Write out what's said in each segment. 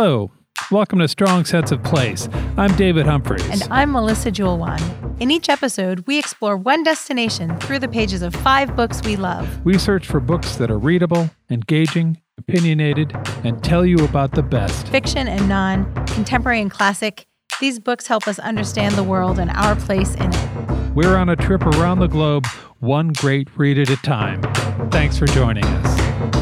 Hello. Welcome to Strong Sense of Place. I'm David Humphreys. And I'm Melissa Jewell-Wan. In each episode, we explore one destination through the pages of 5 books we love. We search for books that are readable, engaging, opinionated, and tell you about the best. Fiction and non, contemporary and classic. These books help us understand the world and our place in it. We're on a trip around the globe, one great read at a time. Thanks for joining us.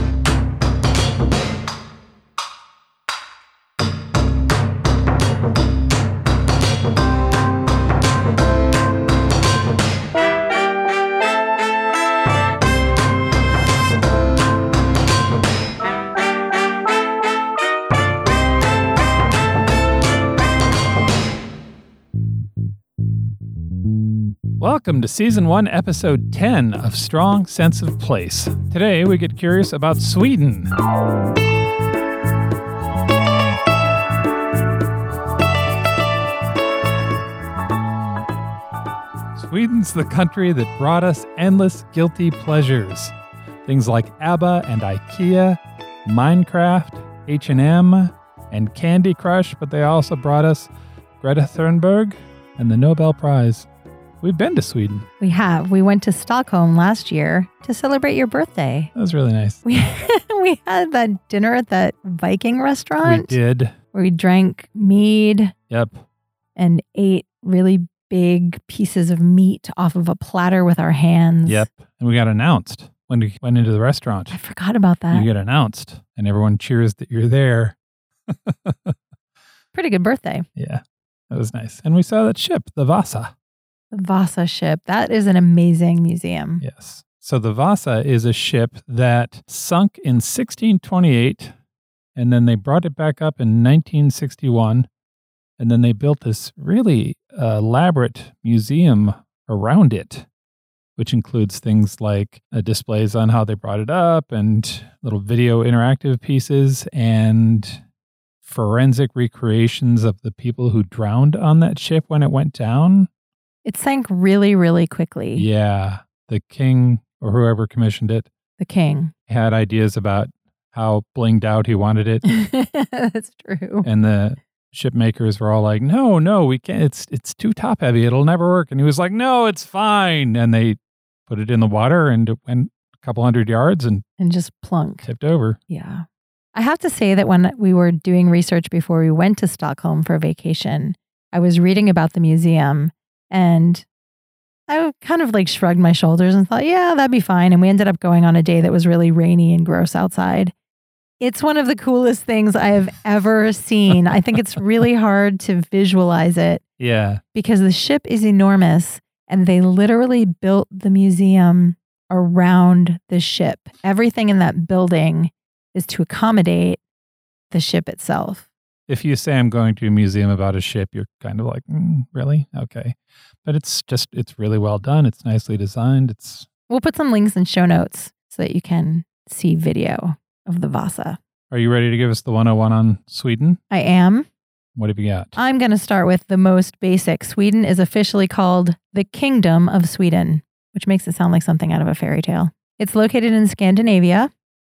Welcome to Season 1, Episode 10 of Strong Sense of Place. Today, we get curious about Sweden. Sweden's the country that brought us endless guilty pleasures. Things like ABBA and IKEA, Minecraft, H&M, and Candy Crush, but they also brought us Greta Thunberg and the Nobel Prize. We've been to Sweden. We have. We went to Stockholm last year to celebrate your birthday. That was really nice. We had that dinner at that Viking restaurant. We did. Where we drank mead. Yep. And ate really big pieces of meat off of a platter with our hands. Yep. And we got announced when we went into the restaurant. I forgot about that. You get announced and everyone cheers that you're there. Pretty good birthday. Yeah. That was nice. And we saw that ship, the Vasa. The Vasa ship. That is an amazing museum. Yes. So the Vasa is a ship that sunk in 1628, and then they brought it back up in 1961, and then they built this really elaborate museum around it, which includes things like displays on how they brought it up and little video interactive pieces and forensic recreations of the people who drowned on that ship when it went down. It sank really, really quickly. Yeah. The king or whoever commissioned it. The king. Had ideas about how blinged out he wanted it. That's true. And the ship makers were all like, no, we can't. It's too top heavy. It'll never work. And he was like, no, it's fine. And they put it in the water and it went a couple hundred yards and just plunk. Tipped over. Yeah. I have to say that when we were doing research before we went to Stockholm for vacation, I was reading about the museum. And I kind of like shrugged my shoulders and thought, yeah, that'd be fine. And we ended up going on a day that was really rainy and gross outside. It's one of the coolest things I have ever seen. I think it's really hard to visualize it. Yeah. Because the ship is enormous and they literally built the museum around the ship. Everything in that building is to accommodate the ship itself. If you say I'm going to a museum about a ship, you're kind of like, really? Okay. But it's really well done. It's nicely designed. We'll put some links in show notes so that you can see video of the Vasa. Are you ready to give us the 101 on Sweden? I am. What have you got? I'm going to start with the most basic. Sweden is officially called the Kingdom of Sweden, which makes it sound like something out of a fairy tale. It's located in Scandinavia.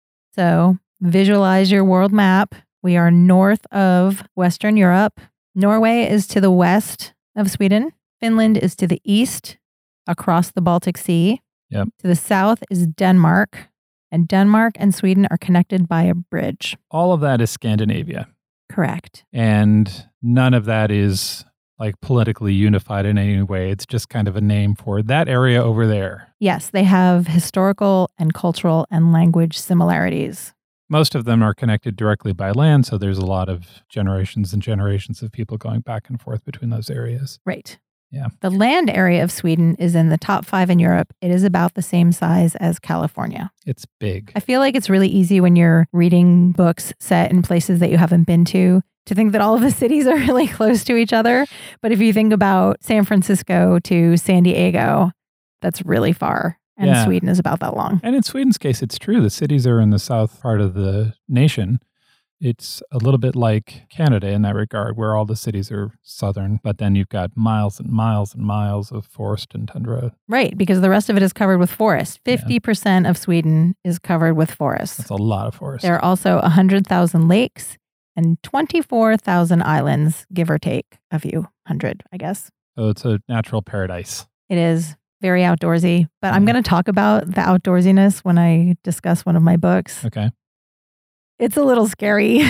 So visualize your world map. We are north of Western Europe. Norway is to the west of Sweden. Finland is to the east, across the Baltic Sea. Yep. To the south is Denmark. And Denmark and Sweden are connected by a bridge. All of that is Scandinavia. Correct. And none of that is like politically unified in any way. It's just kind of a name for that area over there. Yes, they have historical and cultural and language similarities. Most of them are connected directly by land, so there's a lot of generations and generations of people going back and forth between those areas. Right. Yeah. The land area of Sweden is in the top 5 in Europe. It is about the same size as California. It's big. I feel like it's really easy when you're reading books set in places that you haven't been to think that all of the cities are really close to each other. But if you think about San Francisco to San Diego, that's really far. And Sweden is about that long. And in Sweden's case, it's true. The cities are in the south part of the nation. It's a little bit like Canada in that regard, where all the cities are southern, but then you've got miles and miles and miles of forest and tundra. Right, because the rest of it is covered with forest. 50% of Sweden is covered with forest. That's a lot of forest. There are also 100,000 lakes and 24,000 islands, give or take a few hundred, I guess. So it's a natural paradise. It is very outdoorsy, but I'm Yeah. going to talk about the outdoorsiness when I discuss one of my books. Okay. It's a little scary.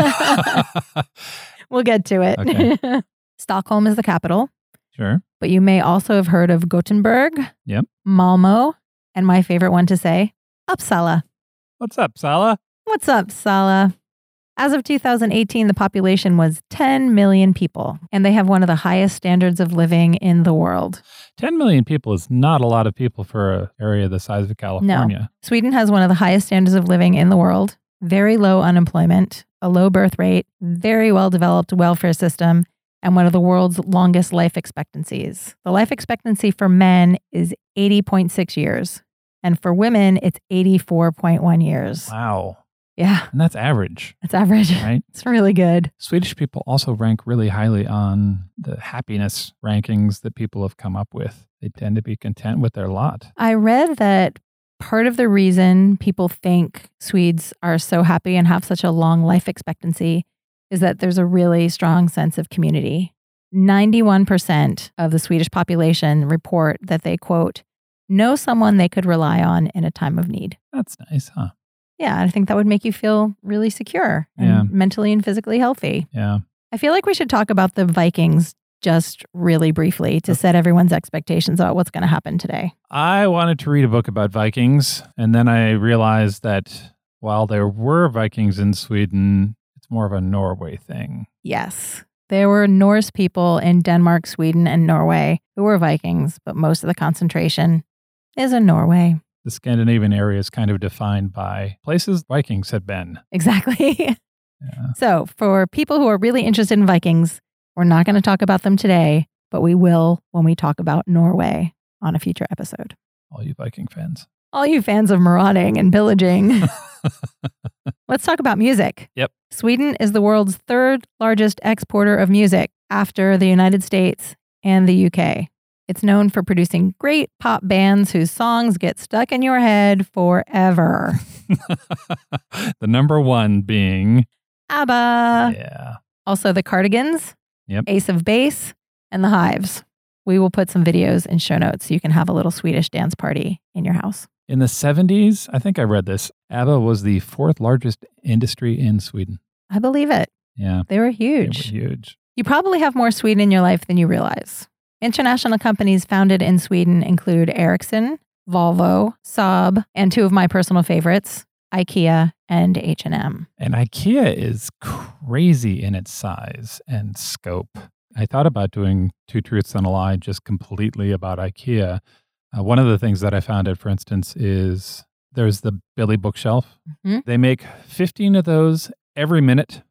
We'll get to it. Okay. Stockholm is the capital, Sure. but you may also have heard of Gothenburg, Yep. Malmo, and my favorite one to say, Uppsala. What's up, Sala? What's up, Sala? As of 2018, the population was 10 million people, and they have one of the highest standards of living in the world. 10 million people is not a lot of people for an area the size of California. Sweden has one of the highest standards of living in the world, very low unemployment, a low birth rate, very well-developed welfare system, and one of the world's longest life expectancies. The life expectancy for men is 80.6 years, and for women, it's 84.1 years. Wow. Yeah, And that's average, that's average. right? It's really good. Swedish people also rank really highly on the happiness rankings that people have come up with. They tend to be content with their lot. I read that part of the reason people think Swedes are so happy and have such a long life expectancy is that there's a really strong sense of community. 91% of the Swedish population report that they, quote, know someone they could rely on in a time of need. That's nice, huh? Yeah, I think that would make you feel really secure and Yeah. mentally and physically healthy. Yeah. I feel like we should talk about the Vikings just really briefly to set everyone's expectations about what's going to happen today. I wanted to read a book about Vikings, and then I realized that while there were Vikings in Sweden, it's more of a Norway thing. Yes. There were Norse people in Denmark, Sweden, and Norway who were Vikings, but most of the concentration is in Norway. The Scandinavian area is kind of defined by places Vikings had been. Exactly. Yeah. So, for people who are really interested in Vikings, we're not going to talk about them today, but we will when we talk about Norway on a future episode. All you Viking fans. All you fans of marauding and pillaging. Let's talk about music. Yep. Sweden is the world's third largest exporter of music after the United States and the UK. It's known for producing great pop bands whose songs get stuck in your head forever. The number one being ABBA. yeah. Also the Cardigans, Yep. Ace of Base, and the Hives. We will put some videos in show notes so you can have a little Swedish dance party in your house. In the 70s, I think I read this, ABBA was the fourth largest industry in Sweden. I believe it. Yeah. They were They huge. were huge. You probably have more Sweden in your life than you realize. International companies founded in Sweden include Ericsson, Volvo, Saab, and two of my personal favorites, IKEA and H&M. And IKEA is crazy in its size and scope. I thought about doing Two Truths and a Lie just completely about IKEA. One of the things that I found out, for instance, is there's the Billy bookshelf. Mhm. They make 15 of those every minute,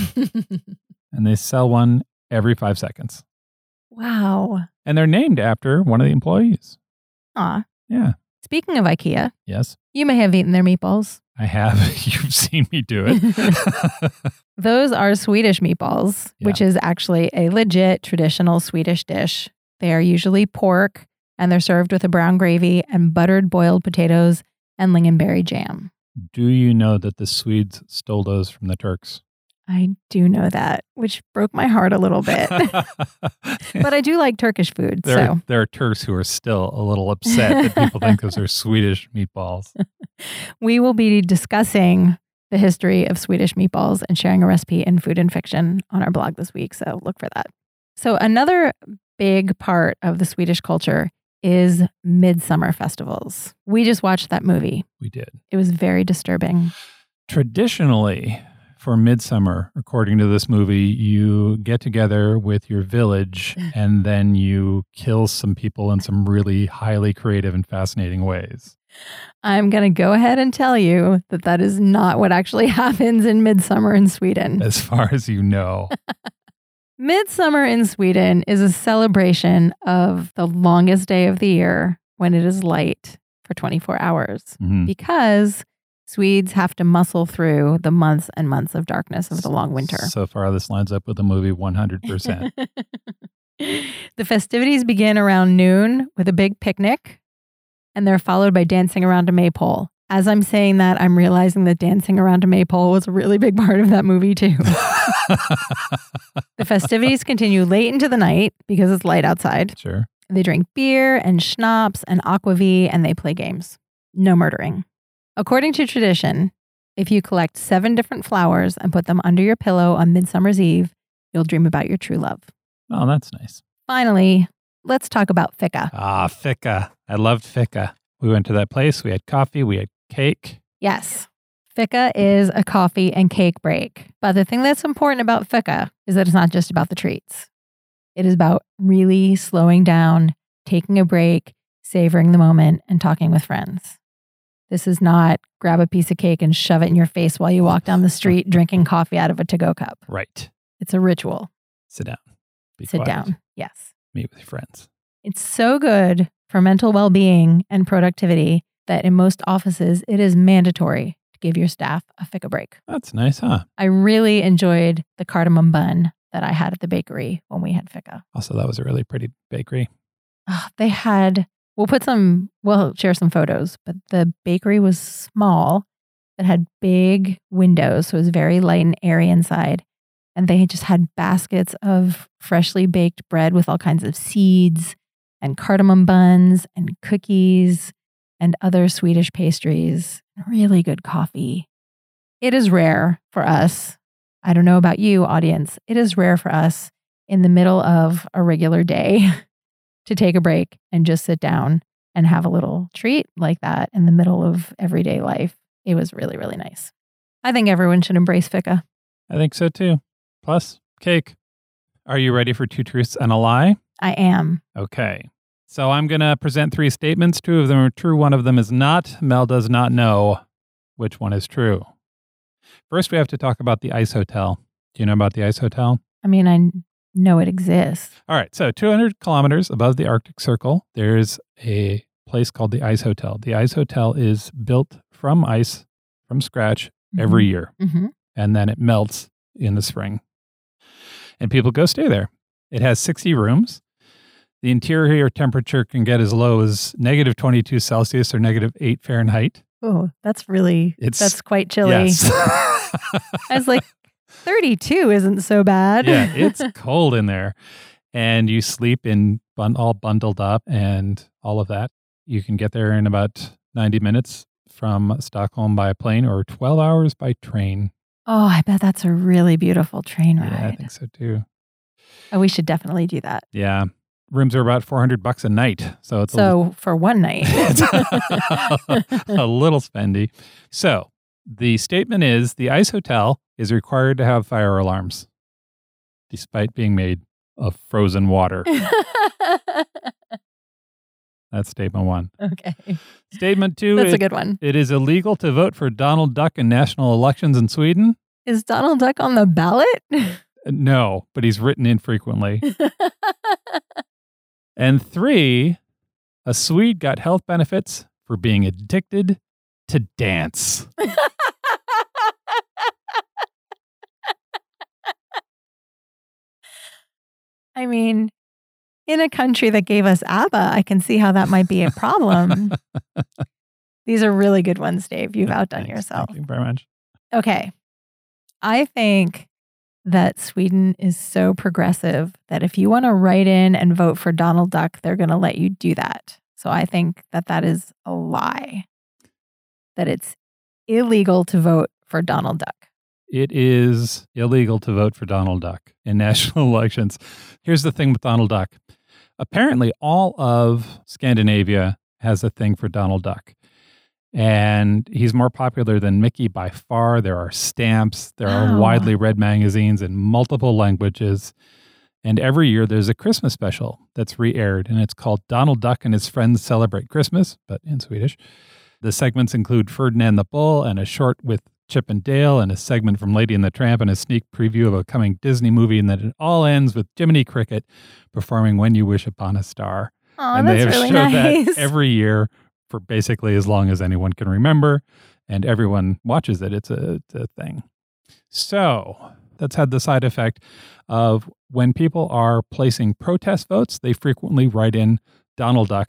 and they sell one every 5 seconds. Wow. And they're named after one of the employees. Aw. Yeah. Speaking of IKEA, Yes, you may have eaten their meatballs. I have. You've seen me do it. Those are Swedish meatballs, Yeah. which is actually a legit traditional Swedish dish. They are usually pork, and they're served with a brown gravy and buttered boiled potatoes and lingonberry jam. Do you know that the Swedes stole those from the Turks? I do know that, which broke my heart a little bit. But I do like Turkish food, so There are Turks who are still a little upset that people think those are Swedish meatballs. we will be discussing the history of Swedish meatballs and sharing a recipe in Food and Fiction on our blog this week, so look for that. So another big part of the Swedish culture is midsummer festivals. We just watched that movie. We did. It was very disturbing. Traditionally, for midsummer, according to this movie, you get together with your village and then you kill some people in some really highly creative and fascinating ways. I'm going to go ahead and tell you that that is not what actually happens in midsummer in Sweden. As far as you know. Midsummer in Sweden is a celebration of the longest day of the year when it is light for 24 hours Mhm. because Swedes have to muscle through the months and months of darkness of the long winter. So far, this lines up with the movie 100%. The festivities begin around noon with a big picnic, and they're followed by dancing around a maypole. As I'm saying that, I'm realizing that dancing around a maypole was a really big part of that movie, too. The festivities continue late into the night because it's light outside. Sure. They drink beer and schnapps and aquavit, and they play games. No murdering. According to tradition, if you collect 7 different flowers and put them under your pillow on Midsummer's Eve, you'll dream about your true love. Oh, that's nice. Finally, let's talk about fika. Ah, fika. I loved fika. We went to that place. We had coffee. We had cake. Yes, fika is a coffee and cake break. But the thing that's important about fika is that it's not just about the treats. It is about really slowing down, taking a break, savoring the moment, and talking with friends. This is not grab a piece of cake and shove it in your face while you walk down the street drinking coffee out of a to-go cup. Right. It's a ritual. Sit down. Be Sit quiet. down. Yes. Meet with your friends. It's so good for mental well-being and productivity that in most offices, it is mandatory to give your staff a fika break. That's nice, huh? I really enjoyed the cardamom bun that I had at the bakery when we had fika. Also, that was a really pretty bakery. They had, we'll share some photos, but the bakery was small. It had big windows, so it was very light and airy inside. And they just had baskets of freshly baked bread with all kinds of seeds and cardamom buns and cookies and other Swedish pastries. Really good coffee. It is rare for us. I don't know about you, audience. It is rare for us in the middle of a regular day to take a break and just sit down and have a little treat like that in the middle of everyday life. It was really, really nice. I think everyone should embrace fika. I think so too. Plus, cake. Are you ready for 2 truths and a lie? I am. Okay. So I'm going to present 3 statements. 2 of them are true. 1 of them is not. Mel does not know which one is true. First, we have to talk about the Ice Hotel. Do you know about the Ice Hotel? I mean, I know it exists. All right. So 200 kilometers above the Arctic Circle, there's a place called the Ice Hotel. The Ice Hotel is built from ice, from scratch, every year. Mm-hmm. And then it melts in the spring. And people go stay there. It has 60 rooms. The interior temperature can get as low as negative 22 Celsius or negative 8 Fahrenheit. Oh, that's quite chilly. Yes. I was like, 32 isn't so bad. Yeah, it's cold in there. And you sleep in all bundled up and all of that. You can get there in about 90 minutes from Stockholm by plane or 12 hours by train. Oh, I bet that's a really beautiful train ride. Yeah, I think so too. Oh, we should definitely do that. Yeah. Rooms are about $400 a night. So it's for one night. it's a little spendy. So the statement is the Ice Hotel is required to have fire alarms despite being made of frozen water. That's statement 1. Okay. Statement 2. That's a good one. It is illegal to vote for Donald Duck in national elections in Sweden. Is Donald Duck on the ballot? No, but he's written infrequently. And 3, a Swede got health benefits for being addicted to dance. I mean, in a country that gave us ABBA, I can see how that might be a problem. These are really good ones, Dave. You've outdone yourself. Thank you very much. Okay. I think that Sweden is so progressive that if you want to write in and vote for Donald Duck, they're going to let you do that. So I think that that is a lie, that it's illegal to vote for Donald Duck. It is illegal to vote for Donald Duck in national elections. Here's the thing with Donald Duck. Apparently, all of Scandinavia has a thing for Donald Duck. And he's more popular than Mickey by far. There are stamps. There are widely read magazines in multiple languages. And every year there's a Christmas special that's re-aired. And it's called Donald Duck and His Friends Celebrate Christmas, but in Swedish. The segments include Ferdinand the Bull and a short with Chip and Dale and a segment from Lady and the Tramp and a sneak preview of a coming Disney movie. And then it all ends with Jiminy Cricket performing When You Wish Upon a Star. Oh, and that's they have really showed nice. that every year for basically as long as anyone can remember, and everyone watches it. It's a thing. So that's had the side effect of when people are placing protest votes, they frequently write in Donald Duck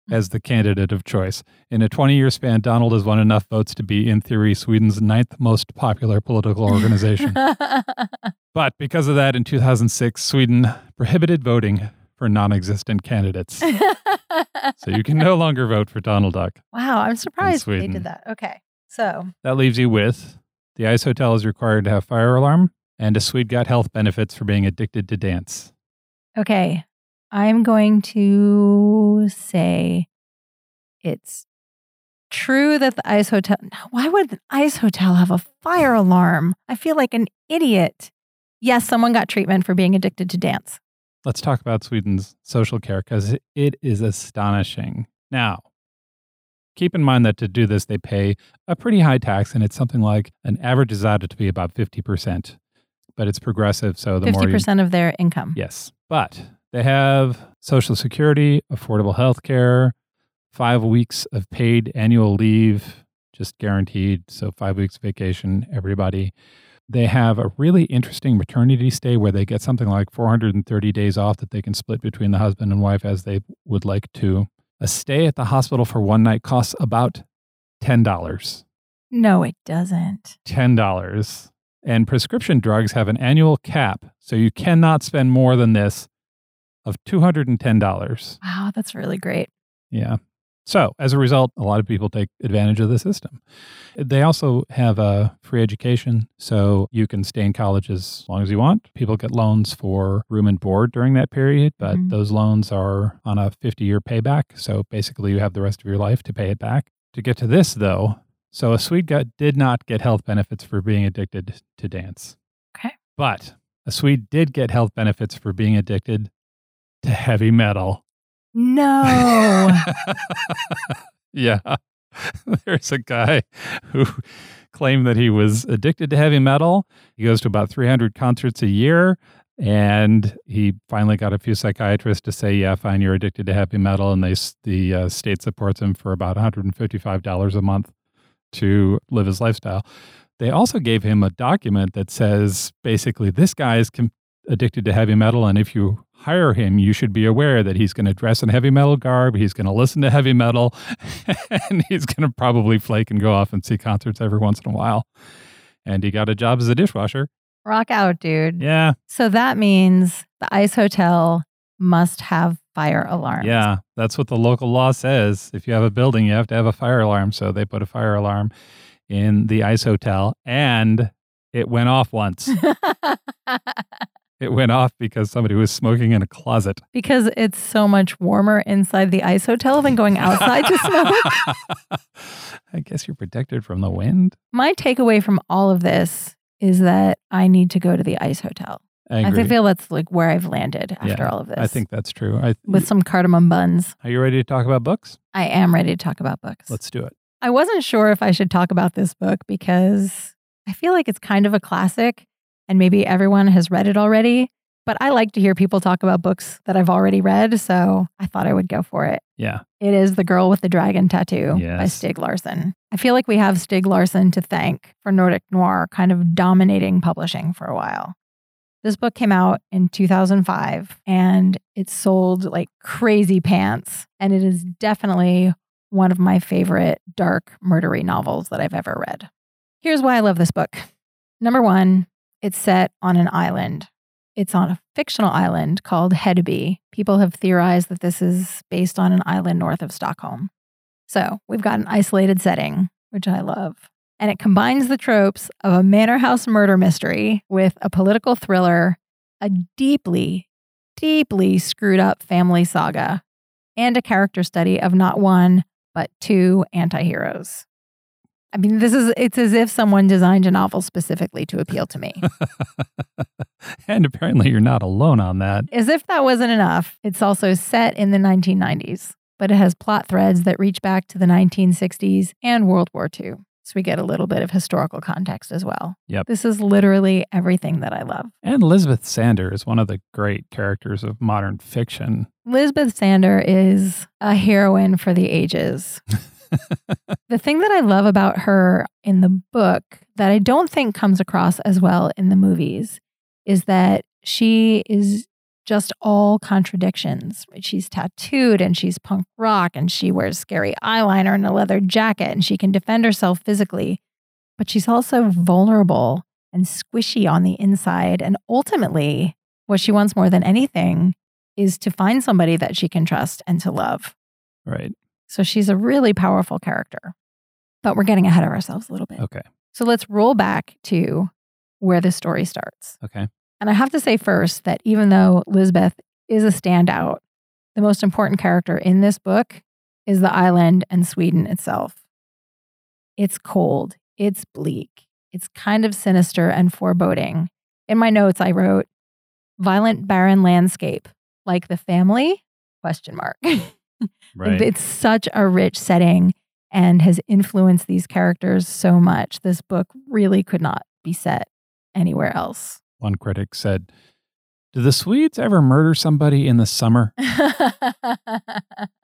as the candidate of choice. In a 20-year span, Donald has won enough votes to be, in theory, Sweden's 9th most popular political organization. But because of that, in 2006, Sweden prohibited voting for non-existent candidates. So you can no longer vote for Donald Duck. Wow, I'm surprised they Sweden. did that. Okay, so That leaves you with the Ice Hotel is required to have fire alarm, and a Swede got health benefits for being addicted to dance. okay, I'm going to say it's true that the Ice Hotel. Why would the Ice Hotel have a fire alarm? I feel like an idiot. Yes, someone got treatment for being addicted to dance. Let's talk about Sweden's social care because it is astonishing. Now, keep in mind that to do this, they pay a pretty high tax, and it's something like an average is ought to be about 50%, but it's progressive. So the more 50% of their income. Yes, but they have Social Security, affordable health care, 5 weeks of paid annual leave, just guaranteed. So 5 weeks vacation, everybody. They have a really interesting maternity stay where they get something like 430 days off that they can split between the husband and wife as they would like to. A stay at the hospital for one night costs about $10. No, it doesn't. $10. And prescription drugs have an annual cap, so you cannot spend more than this of $210. Wow, that's really great. Yeah. So as a result, a lot of people take advantage of the system. They also have a free education, so you can stay in college as long as you want. People get loans for room and board during that period, but those loans are on a 50-year payback. So basically you have the rest of your life to pay it back. To get to this, though, so a Swede did not get health benefits for being addicted to dance. Okay. But a Swede did get health benefits for being addicted to heavy metal. No. Yeah. There's a guy who claimed that he was addicted to heavy metal. He goes to about 300 concerts a year, and he finally got a few psychiatrists to say, yeah, fine, you're addicted to heavy metal, and the state supports him for about $155 a month to live his lifestyle. They also gave him a document that says, basically, this guy is addicted to heavy metal, and if you hire him, you should be aware that he's going to dress in heavy metal garb, he's going to listen to heavy metal, and he's going to probably flake and go off and see concerts every once in a while. And he got a job as a dishwasher. Rock out, dude. Yeah. So that means the Ice Hotel must have fire alarms. Yeah, that's what the local law says. If you have a building, you have to have a fire alarm. So they put a fire alarm in the Ice Hotel, and it went off once. It went off because somebody was smoking in a closet. Because it's so much warmer inside the Ice Hotel than going outside to smoke. I guess you're protected from the wind. My takeaway from all of this is that I need to go to the Ice Hotel. I agree. I feel that's like where I've landed after all of this. I think that's true. With some cardamom buns. Are you ready to talk about books? I am ready to talk about books. Let's do it. I wasn't sure if I should talk about this book because I feel like it's kind of a classic and maybe everyone has read it already. But I like to hear people talk about books that I've already read, so I thought I would go for it. Yeah. It is The Girl with the Dragon Tattoo by Yes. Stieg Larsson. I feel like we have Stieg Larsson to thank for Nordic Noir kind of dominating publishing for a while. This book came out in 2005 and it sold like crazy pants. And it is definitely one of my favorite dark murdery novels that I've ever read. Here's why I love this book. Number one, it's set on an island. It's on a fictional island called Hedeby. People have theorized that this is based on an island north of Stockholm. So we've got an isolated setting, which I love. And it combines the tropes of a manor house murder mystery with a political thriller, a deeply, deeply screwed up family saga, and a character study of not one, but two anti-heroes. I mean, it's as if someone designed a novel specifically to appeal to me. And apparently you're not alone on that. As if that wasn't enough, it's also set in the 1990s, but it has plot threads that reach back to the 1960s and World War II. So we get a little bit of historical context as well. Yep. This is literally everything that I love. And Elizabeth Sander is one of the great characters of modern fiction. Elizabeth Sander is a heroine for the ages. The thing that I love about her in the book that I don't think comes across as well in the movies is that she is just all contradictions. Right? She's tattooed and she's punk rock and she wears scary eyeliner and a leather jacket and she can defend herself physically. But she's also vulnerable and squishy on the inside. And ultimately, what she wants more than anything is to find somebody that she can trust and to love. Right. So she's a really powerful character. But we're getting ahead of ourselves a little bit. Okay. So let's roll back to where the story starts. Okay. And I have to say first that even though Lisbeth is a standout, the most important character in this book is the island and Sweden itself. It's cold. It's bleak. It's kind of sinister and foreboding. In my notes, I wrote, violent, barren landscape, like the family? ? Right. It's such a rich setting and has influenced these characters so much. This book really could not be set anywhere else. One critic said, "Do the Swedes ever murder somebody in the summer?" That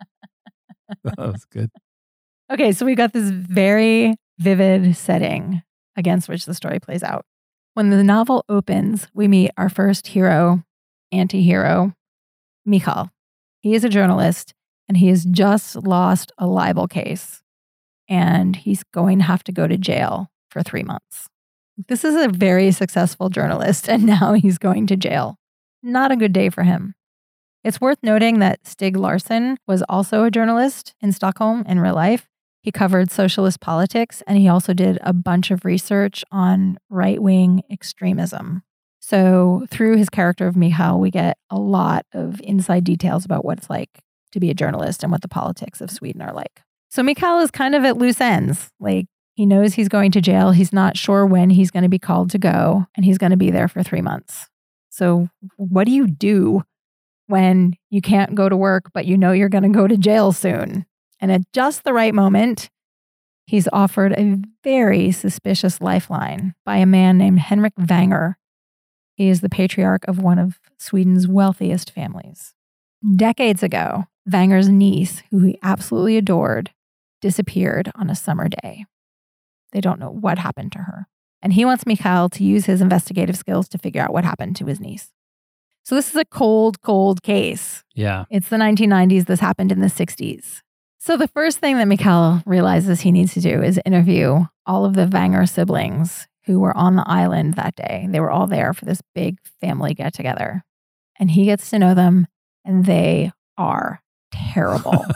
was good. Okay, so we got this very vivid setting against which the story plays out. When the novel opens, we meet our first hero, anti-hero, Michal. He is a journalist and he has just lost a libel case and he's going to have to go to jail for 3 months. This is a very successful journalist and now he's going to jail. Not a good day for him. It's worth noting that Stig Larsson was also a journalist in Stockholm in real life. He covered socialist politics and he also did a bunch of research on right-wing extremism. So through his character of Michal, we get a lot of inside details about what it's like to be a journalist and what the politics of Sweden are like. So Michal is kind of at loose ends. Like, he knows he's going to jail. He's not sure when he's going to be called to go, and he's going to be there for 3 months. So what do you do when you can't go to work, but you know you're going to go to jail soon? And at just the right moment, he's offered a very suspicious lifeline by a man named Henrik Vanger. He is the patriarch of one of Sweden's wealthiest families. Decades ago, Vanger's niece, who he absolutely adored, disappeared on a summer day. They don't know what happened to her. And he wants Michal to use his investigative skills to figure out what happened to his niece. So this is a cold, cold case. Yeah. It's the 1990s. This happened in the 60s. So the first thing that Michal realizes he needs to do is interview all of the Vanger siblings who were on the island that day. They were all there for this big family get-together. And he gets to know them, and they are terrible.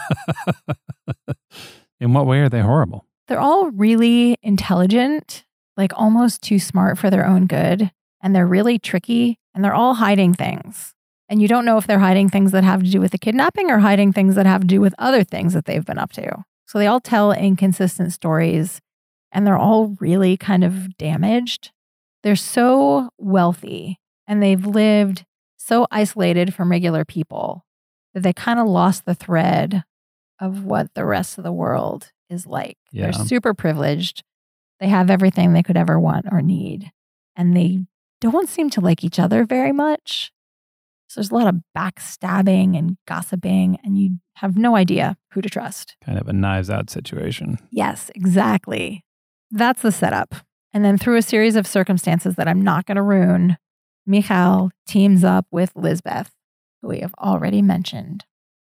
In what way are they horrible? They're all really intelligent, like almost too smart for their own good. And they're really tricky, and they're all hiding things. And you don't know if they're hiding things that have to do with the kidnapping or hiding things that have to do with other things that they've been up to. So they all tell inconsistent stories, and they're all really kind of damaged. They're so wealthy, and they've lived so isolated from regular people that they kind of lost the thread of what the rest of the world is like. Yeah. They're super privileged. They have everything they could ever want or need. And they don't seem to like each other very much. So there's a lot of backstabbing and gossiping, and you have no idea who to trust. Kind of a Knives Out situation. Yes, exactly. That's the setup. And then through a series of circumstances that I'm not going to ruin, Michal teams up with Lisbeth, who we have already mentioned.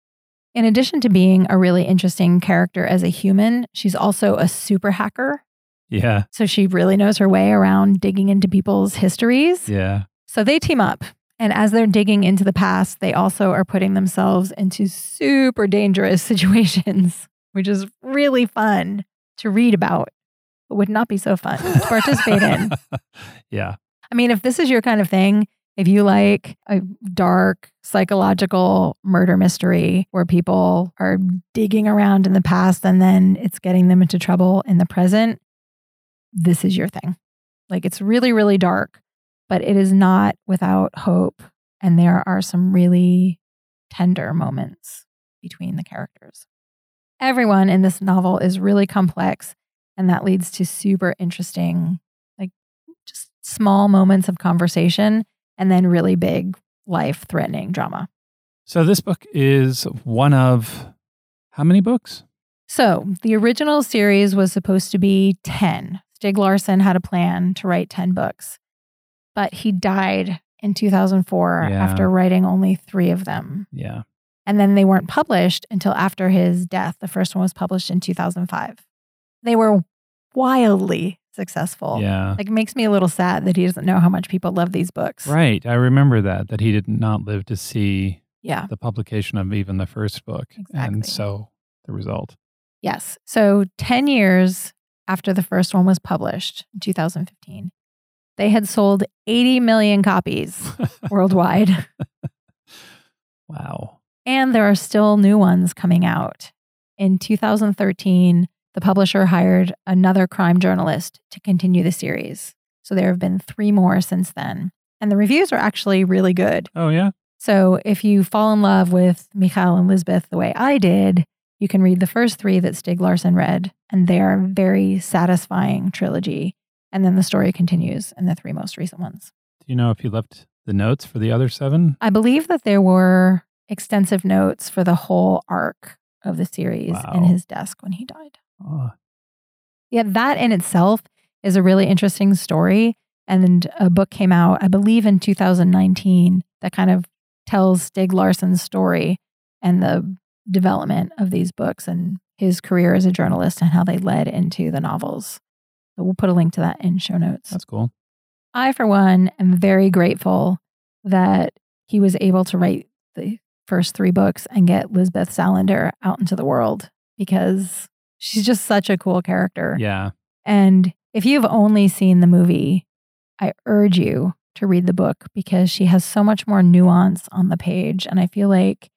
In addition to being a really interesting character as a human, she's also a super hacker. Yeah. So she really knows her way around digging into people's histories. Yeah. So they team up. And as they're digging into the past, they also are putting themselves into super dangerous situations, which is really fun to read about, but would not be so fun to participate in. Yeah. I mean, if this is your kind of thing, if you like a dark psychological murder mystery where people are digging around in the past and then it's getting them into trouble in the present, this is your thing. Like, it's really, really dark, but it is not without hope. And there are some really tender moments between the characters. Everyone in this novel is really complex, and that leads to super interesting, like, just small moments of conversation and then really big life-threatening drama. So this book is one of how many books? So the original series was supposed to be 10. Stig Larsson had a plan to write 10 books, but he died in 2004 Yeah. after writing only 3 of them. Yeah. And then they weren't published until after his death. The first one was published in 2005. They were wildly successful. Yeah. Like, it makes me a little sad that he doesn't know how much people love these books. Right. I remember that he did not live to see Yeah. the publication of even the first book. Exactly. And so the result. Yes. So 10 years after the first one was published in 2015, they had sold 80 million copies worldwide. Wow. And there are still new ones coming out. In 2013, the publisher hired another crime journalist to continue the series. So there have been 3 more since then. And the reviews are actually really good. Oh, yeah? So if you fall in love with Mikhail and Lisbeth the way I did, you can read the first 3 that Stieg Larsson read, and they are a very satisfying trilogy. And then the story continues in the 3 most recent ones. Do you know if he left the notes for the other 7? I believe that there were extensive notes for the whole arc of the series in his desk when he died. Oh. Yeah, that in itself is a really interesting story. And a book came out, I believe in 2019, that kind of tells Stieg Larsson's story and the development of these books and his career as a journalist and how they led into the novels. So we'll put a link to that in show notes. That's cool. I, for one, am very grateful that he was able to write the first 3 books and get Lisbeth Salander out into the world, because she's just such a cool character. Yeah. And if you've only seen the movie, I urge you to read the book, because she has so much more nuance on the page. And I feel like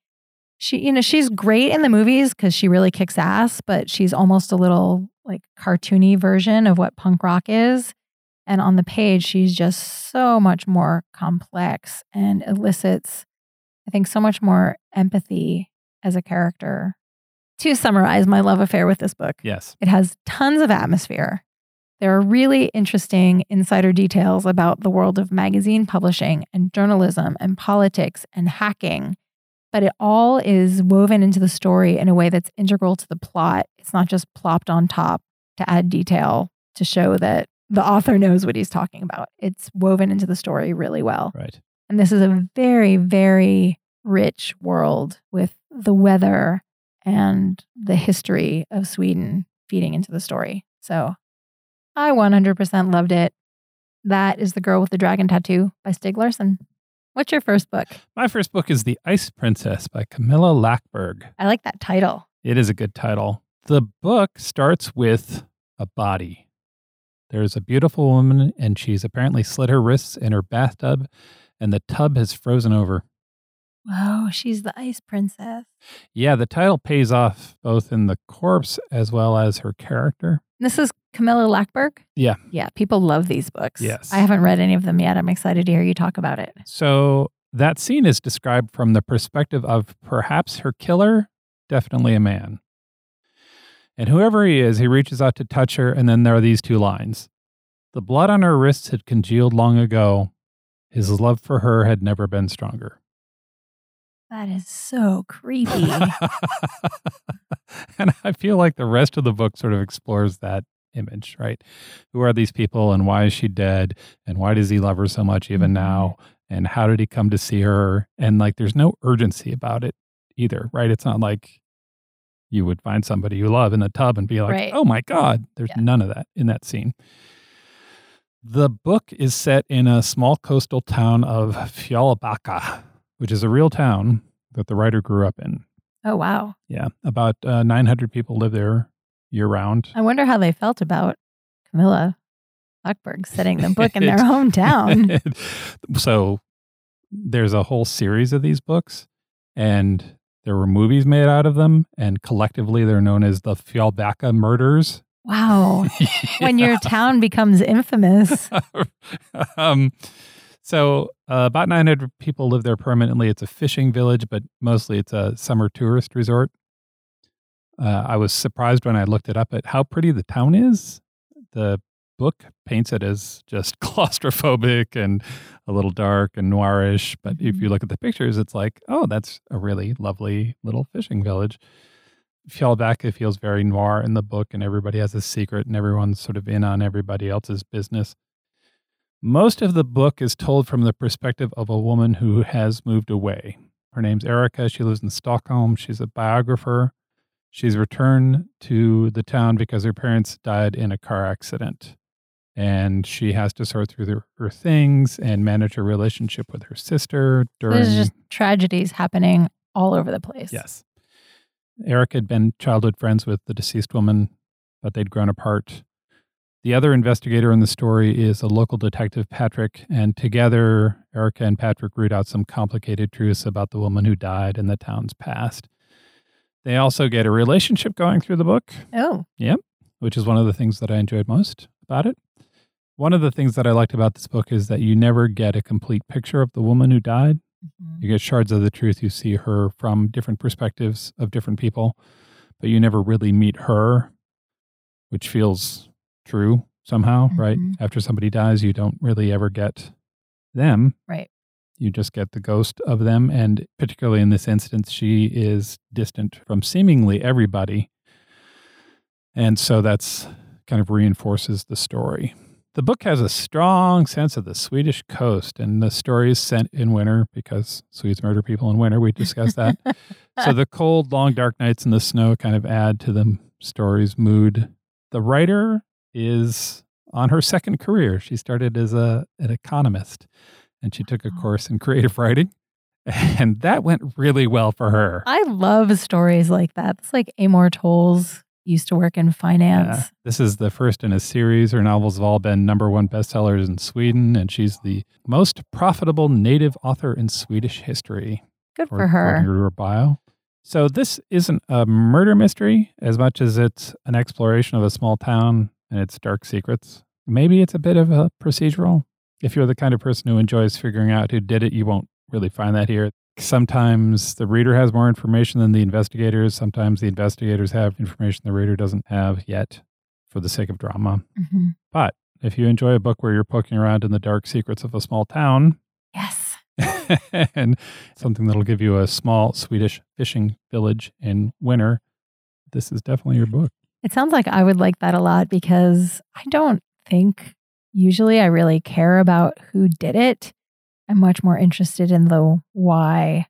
she's great in the movies because she really kicks ass, but she's almost a little like cartoony version of what punk rock is. And on the page, she's just so much more complex and elicits, I think, so much more empathy as a character. To summarize my love affair with this book, Yes. it has tons of atmosphere. There are really interesting insider details about the world of magazine publishing and journalism and politics and hacking, but it all is woven into the story in a way that's integral to the plot. It's not just plopped on top to add detail to show that the author knows what he's talking about. It's woven into the story really well. Right. And this is a very, very rich world with the weather and the history of Sweden feeding into the story. So I 100% loved it. That is The Girl with the Dragon Tattoo by Stieg Larsson. What's your first book? My first book is The Ice Princess by Camilla Lackberg. I like that title. It is a good title. The book starts with a body. There's a beautiful woman, and she's apparently slit her wrists in her bathtub, and the tub has frozen over. Wow, she's the Ice Princess. Yeah, the title pays off both in the corpse as well as her character. This is Camilla Lackberg? Yeah. Yeah, people love these books. Yes. I haven't read any of them yet. I'm excited to hear you talk about it. So that scene is described from the perspective of perhaps her killer, definitely a man. And whoever he is, he reaches out to touch her, and then there are these 2 lines. The blood on her wrists had congealed long ago. His love for her had never been stronger. That is so creepy. And I feel like the rest of the book sort of explores that image, right? Who are these people, and why is she dead? And why does he love her so much even now? And how did he come to see her? And like, there's no urgency about it either, right? It's not like you would find somebody you love in the tub and be like, Right. oh my God, there's none of that in that scene. The book is set in a small coastal town of Fjällbacka, which is a real town that the writer grew up in. Oh, wow. Yeah, about 900 people live there year-round. I wonder how they felt about Camilla Lackberg setting the book in their hometown. So there's a whole series of these books, and there were movies made out of them, and collectively they're known as the Fjällbacka murders. Wow. When your town becomes infamous. So about 900 people live there permanently. It's a fishing village, but mostly it's a summer tourist resort. I was surprised when I looked it up at how pretty the town is. The book paints it as just claustrophobic and a little dark and noirish. But if you look at the pictures, it's like, oh, that's a really lovely little fishing village. Fjällbacka feels very noir in the book, and everybody has a secret and everyone's sort of in on everybody else's business. Most of the book is told from the perspective of a woman who has moved away. Her name's Erica. She lives in Stockholm. She's a biographer. She's returned to the town because her parents died in a car accident. And she has to sort through her things and manage her relationship with her sister during... There's just tragedies happening all over the place. Yes. Erica had been childhood friends with the deceased woman, but they'd grown apart. The other investigator in the story is a local detective, Patrick, and together, Erica and Patrick root out some complicated truths about the woman who died in the town's past. They also get a relationship going through the book. Oh. Yep, which is one of the things that I enjoyed most about it. One of the things that I liked about this book is that you never get a complete picture of the woman who died. Mm-hmm. You get shards of the truth. You see her from different perspectives of different people, but you never really meet her, which feels true somehow, right? After somebody dies, you don't really ever get them. Right. You just get the ghost of them. And particularly in this instance, she is distant from seemingly everybody. And so that's kind of reinforces the story. The book has a strong sense of the Swedish coast, and the story is set in winter because Swedes murder people in winter. We discussed that. So the cold, long, dark nights in the snow kind of add to the story's mood. The writer is on her second career. She started as an economist, and she took a course in creative writing, and that went really well for her. I love stories like that. It's like Amor Towles used to work in finance. Yeah. This is the first in a series. Her novels have all been #1 bestsellers in Sweden, and she's the most profitable native author in Swedish history. Good for her. According to her bio. So this isn't a murder mystery as much as it's an exploration of a small town and its dark secrets. Maybe it's a bit of a procedural. If you're the kind of person who enjoys figuring out who did it, you won't really find that here. Sometimes the reader has more information than the investigators. Sometimes the investigators have information the reader doesn't have yet for the sake of drama. Mm-hmm. But if you enjoy a book where you're poking around in the dark secrets of a small town, yes, and something that'll give you a small Swedish fishing village in winter, this is definitely your book. It sounds like I would like that a lot because I don't think usually I really care about who did it. I'm much more interested in the why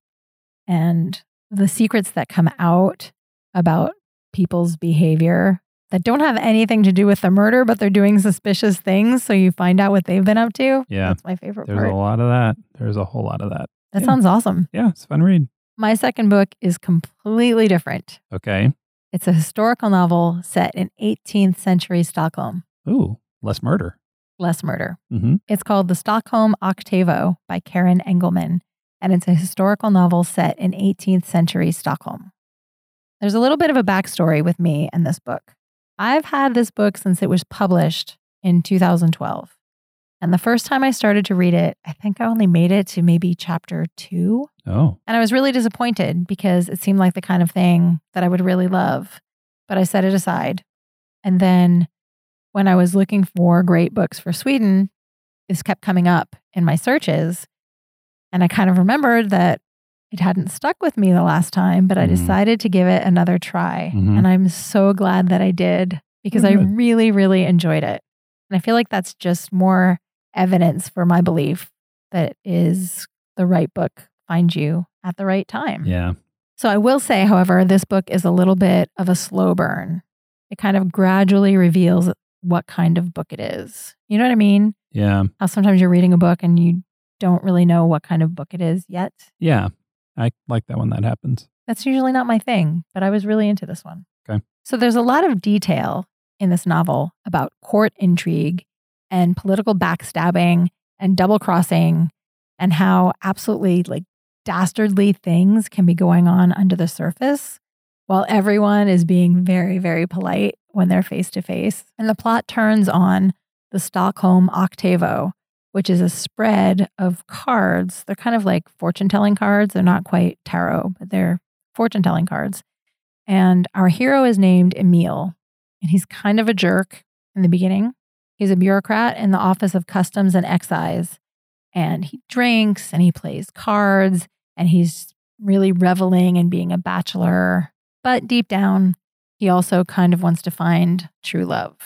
and the secrets that come out about people's behavior that don't have anything to do with the murder, but they're doing suspicious things. So you find out what they've been up to. Yeah. That's my favorite part. There's a lot of that. There's a whole lot of that. That sounds awesome. Yeah, it's a fun read. My second book is completely different. Okay. It's a historical novel set in 18th century Stockholm. Ooh, less murder. Less murder. Mm-hmm. It's called The Stockholm Octavo by Karen Engelman, and it's a historical novel set in 18th century Stockholm. There's a little bit of a backstory with me and this book. I've had this book since it was published in 2012. And the first time I started to read it, I think I only made it to maybe chapter 2. Oh. And I was really disappointed because it seemed like the kind of thing that I would really love. But I set it aside. And then when I was looking for great books for Sweden, this kept coming up in my searches. And I kind of remembered that it hadn't stuck with me the last time, but I decided to give it another try. And I'm so glad that I did because I really, really enjoyed it. And I feel like that's just more evidence for my belief that is the right book finds you at the right time. Yeah. So I will say, however, this book is a little bit of a slow burn. It kind of gradually reveals what kind of book it is. You know what I mean? Yeah. How sometimes you're reading a book and you don't really know what kind of book it is yet. Yeah. I like that when that happens. That's usually not my thing, but I was really into this one. Okay. So there's a lot of detail in this novel about court intrigue and political backstabbing and double crossing and how absolutely like dastardly things can be going on under the surface while everyone is being very, very polite when they're face to face. And the plot turns on the Stockholm Octavo, which is a spread of cards. They're kind of like fortune-telling cards. They're not quite tarot, but they're fortune-telling cards. And our hero is named Emil, and he's kind of a jerk in the beginning. He's a bureaucrat in the Office of Customs and Excise, and he drinks and he plays cards, and he's really reveling in being a bachelor. But deep down, he also kind of wants to find true love.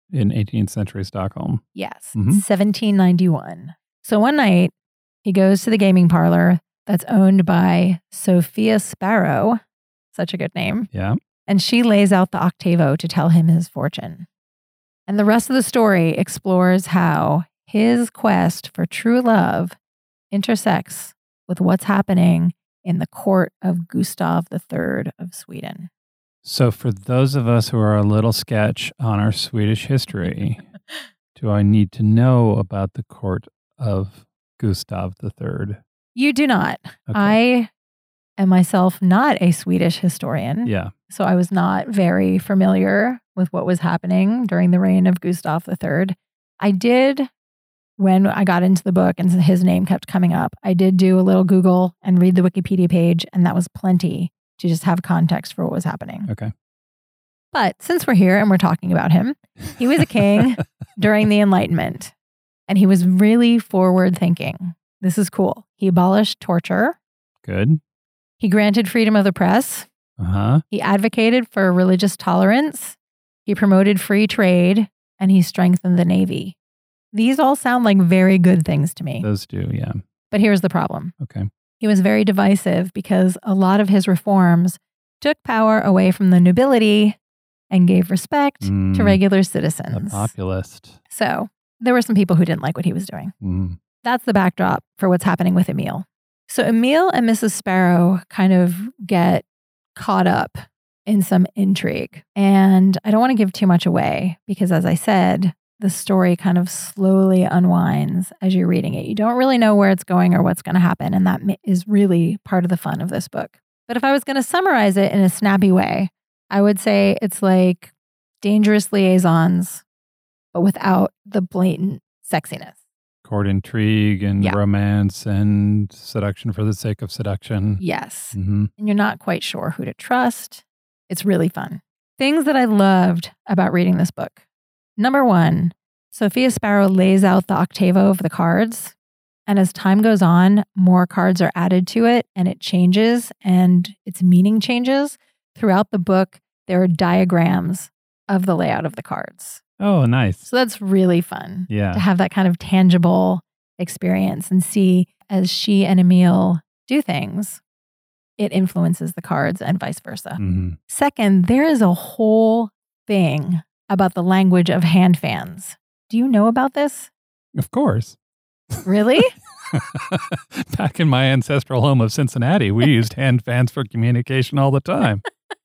in 18th century Stockholm. Yes, Mhm. 1791. So one night, he goes to the gaming parlor that's owned by Sophia Sparrow, such a good name, Yeah. and she lays out the octavo to tell him his fortune. And the rest of the story explores how his quest for true love intersects with what's happening in the court of Gustav III of Sweden. So for those of us who are a little sketch on our Swedish history, do I need to know about the court of Gustav III? You do not. Okay. I am myself not a Swedish historian. Yeah. So I was not very familiar with what was happening during the reign of Gustav III. I did, when I got into the book and his name kept coming up, I did do a little Google and read the Wikipedia page, and that was plenty to just have context for what was happening. Okay. But since we're here and we're talking about him, he was a king during the Enlightenment, and he was really forward thinking. This is cool. He abolished torture. Good. He granted freedom of the press. Uh-huh. He advocated for religious tolerance. He promoted free trade, and he strengthened the Navy. These all sound like very good things to me. Those do, yeah. But here's the problem. Okay. He was very divisive because a lot of his reforms took power away from the nobility and gave respect to regular A citizens. populist. So there were some people who didn't like what he was doing. Mm. That's the backdrop for what's happening with Emil. So Emil and Mrs. Sparrow kind of get caught up in some intrigue. And I don't want to give too much away because, as I said, the story kind of slowly unwinds as you're reading it. You don't really know where it's going or what's going to happen. And that is really part of the fun of this book. But if I was going to summarize it in a snappy way, I would say it's like Dangerous Liaisons, but without the blatant sexiness. Court intrigue and Yeah. romance and seduction for the sake of seduction. Yes. Mm-hmm. And you're not quite sure who to trust. It's really fun. Things that I loved about reading this book. Number one, Sophia Sparrow lays out the octavo of the cards. And as time goes on, more cards are added to it and it changes and its meaning changes. Throughout the book, there are diagrams of the layout of the cards. Oh, nice. So that's really fun to Yeah. have that kind of tangible experience and see as she and Emil do things, it influences the cards and vice versa. Mm-hmm. Second, there is a whole thing about the language of hand fans. Do you know about this? Of course. Really? Back in my ancestral home of Cincinnati, we used hand fans for communication all the time.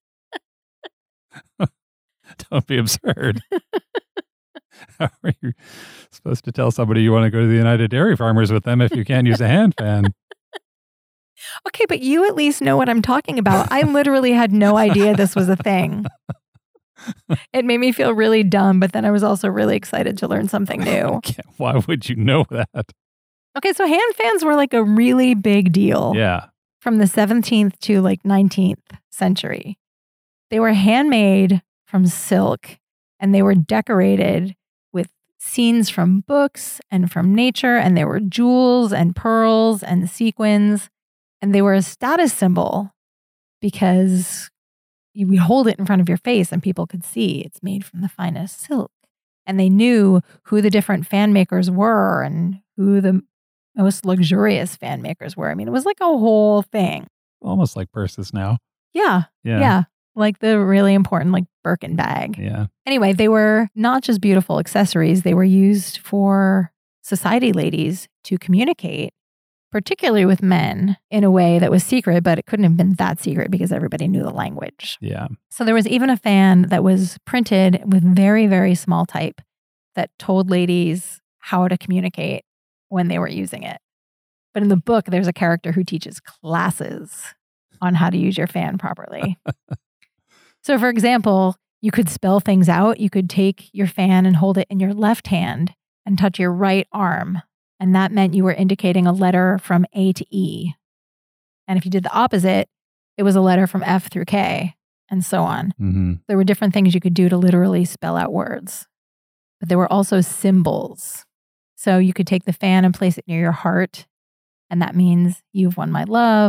Don't be absurd. How are you supposed to tell somebody you want to go to the United Dairy Farmers with them if you can't use a hand fan? Okay, but you at least know what I'm talking about. I literally had no idea this was a thing. It made me feel really dumb, but then I was also really excited to learn something new. Why would you know that? Okay, so hand fans were like a really big deal Yeah. from the 17th to like 19th century. They were handmade from silk and they were decorated with scenes from books and from nature, and there were jewels and pearls and sequins, and they were a status symbol because you would hold it in front of your face and people could see it's made from the finest silk. And they knew who the different fan makers were and who the most luxurious fan makers were. I mean, it was like a whole thing. Almost like purses now. Yeah. Yeah. Like the really important like Birkin bag. Yeah. Anyway, they were not just beautiful accessories. They were used for society ladies to communicate, particularly with men, in a way that was secret, but it couldn't have been that secret because everybody knew the language. Yeah. So there was even a fan that was printed with very, very small type that told ladies how to communicate when they were using it. But in the book, there's a character who teaches classes on how to use your fan properly. So for example, you could spell things out. You could take your fan and hold it in your left hand and touch your right arm. And that meant you were indicating a letter from A to E. And if you did the opposite, it was a letter from F through K, and so on. Mm-hmm. There were different things you could do to literally spell out words. But there were also symbols. So you could take the fan and place it near your heart. And that means you've won my love,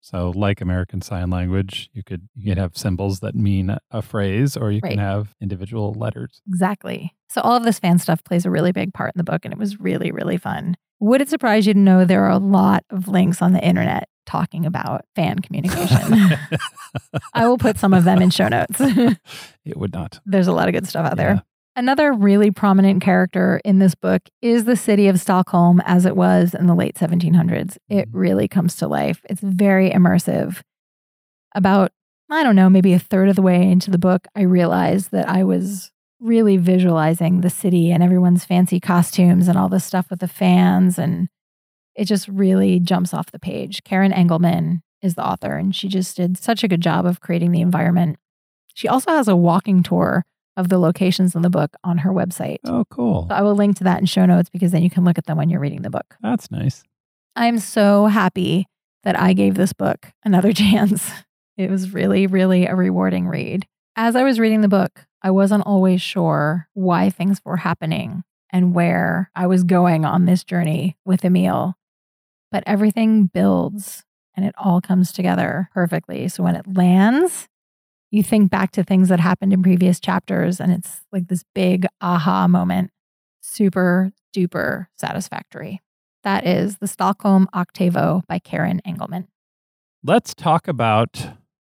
So like American Sign Language, you could have symbols that mean a phrase, or you Right. can have individual letters. Exactly. So all of this fan stuff plays a really big part in the book, and it was really, really fun. Would it surprise you to know there are a lot of links on the internet talking about fan communication? I will put some of them in show notes. It would not. There's a lot of good stuff out there. Yeah. Another really prominent character in this book is the city of Stockholm as it was in the late 1700s. It really comes to life. It's very immersive. About, I don't know, maybe a third of the way into the book, I realized that I was really visualizing the city and everyone's fancy costumes and all this stuff with the fans. And it just really jumps off the page. Karen Engelman is the author, and she just did such a good job of creating the environment. She also has a walking tour of the locations in the book on her website. Oh, cool. So I will link to that in show notes because then you can look at them when you're reading the book. That's nice. I'm so happy that I gave this book another chance. It was really, really a rewarding read. As I was reading the book, I wasn't always sure why things were happening and where I was going on this journey with Emil. But everything builds and it all comes together perfectly. So when it lands, you think back to things that happened in previous chapters, and it's like this big aha moment. Super duper satisfactory. That is The Stockholm Octavo by Karen Engelman. Let's talk about